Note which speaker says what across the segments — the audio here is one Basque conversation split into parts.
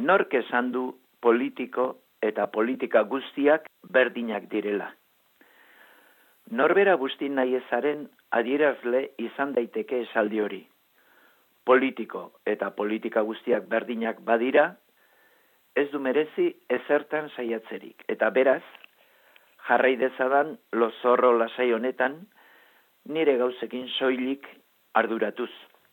Speaker 1: Nork esan du politiko eta politika guztiak berdinak direla. Norbera guzti nahi ezaren adierazle izan daiteke esaldi hori. Politiko eta politika guztiak berdinak badira, ez du merezi ezertan saiatzerik. Eta beraz, jarrai dezadan lozorro lasai honetan, nire gauzekin soilik arduratuz.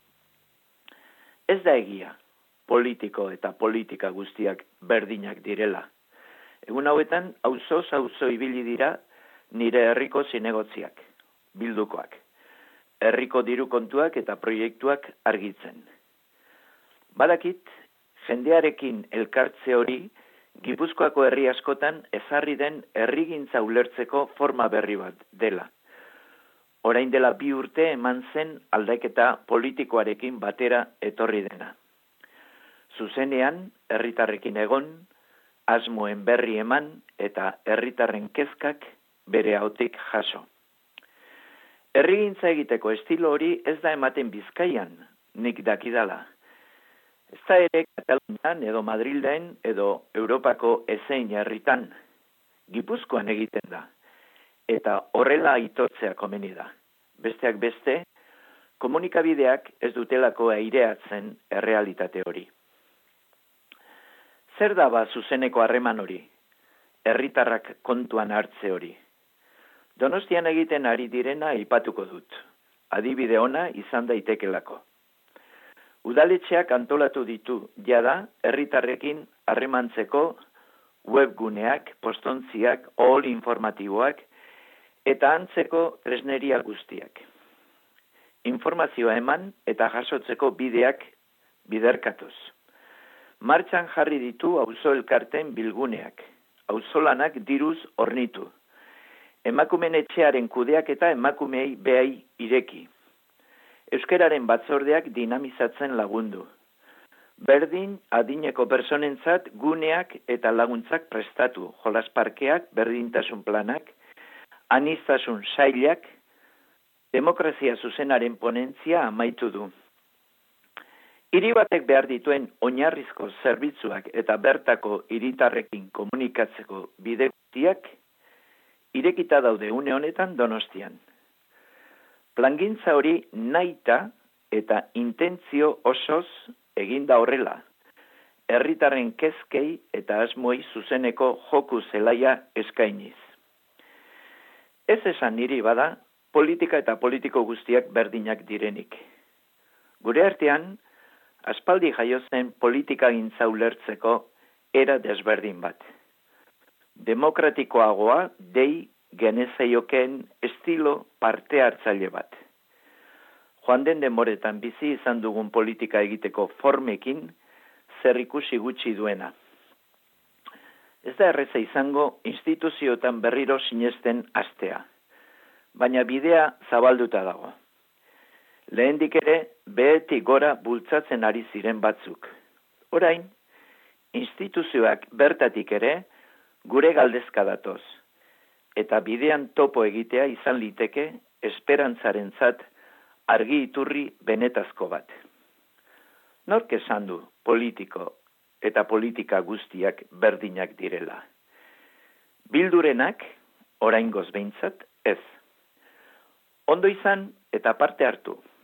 Speaker 1: Ez da egia, politiko eta politika guztiak berdinak direla. Egun hauetan, auzoz auzo ibili dira nire herriko zinegotziak, bildukoak, herriko diru kontuak eta proiektuak argitzen. Badakit, jendearekin elkartze hori, Gipuzkoako herri askotan ezarri den herrigintza ulertzeko forma berri bat dela. Orain dela 2 urte eman zen aldaketa politikoarekin batera etorri dena. Zuzenean, herritarrekin egon, asmoen berri eman eta herritarren kezkak bere ahotik jaso. Herrigintza egiteko estilo hori ez da ematen Bizkaian, nik dakidala. Ez da ere Katalunian edo Madrilden edo Europako ezein herritan, Gipuzkoan egiten da. Eta horrela aitortzea komeni da. Besteak beste, komunikabideak ez dutelako aireatzen errealitate hori. Zer da ba zuzeneko harreman hori? Herritarrak kontuan hartze hori. Donostian egiten ari direna aipatuko dut. Adibide ona izan daitekelako. Udaletxeak antolatu ditu jada herritarrekin harremantzeko webguneak, postontziak, ohol informatiboak eta antzeko tresneria guztiak. Informazioa eman eta jasotzeko bideak biderkatuz. Martxan jarri ditu auzo elkarten bilguneak, auzolanak diruz hornitu. Emakumeen etxearen kudeak eta emakumeei behai ireki. Euskararen batzordeak dinamizatzen lagundu. Berdin adineko personentzat guneak eta laguntzak prestatu, jolasparkeak, berdintasun planak, aniztasun sailak, demokrazia zuzenaren ponentzia amaitu du. Hiri batek behar dituen oinarrizko zerbitzuak eta bertako hiritarrekin komunikatzeko bide guztiak irekita daude une honetan Donostian. Plangintza hori nahita eta intentzio osoz eginda horrela. Herritarren kezkei eta asmoei zuzeneko joku zelaia eskainiz. Ez esan niri bada, politika eta politiko guztiak berdinak direnik. Gure artean, aspaldi jaio zen politikagintza ulertzeko era desberdin bat. Demokratikoagoa dei genezaioken estilo parte hartzaile bat. Joan den denboretan bizi izan dugun politika egiteko formekin zer ikusi gutxi duena. Ez da erreza izango instituzioetan berriro sinesten hastea, baina bidea zabalduta dago. Lehendik ere, behetik gora bultzatzen ari ziren batzuk. Orain, instituzioak bertatik ere gure galdezka datoz, eta bidean topo egitea izan liteke esperantzarentzat argi iturri benetazko bat. Nork esan du politiko eta politika guztiak berdinak direla? Bildurenak, oraingoz behintzat, ez. Ondo izan eta parte hartu.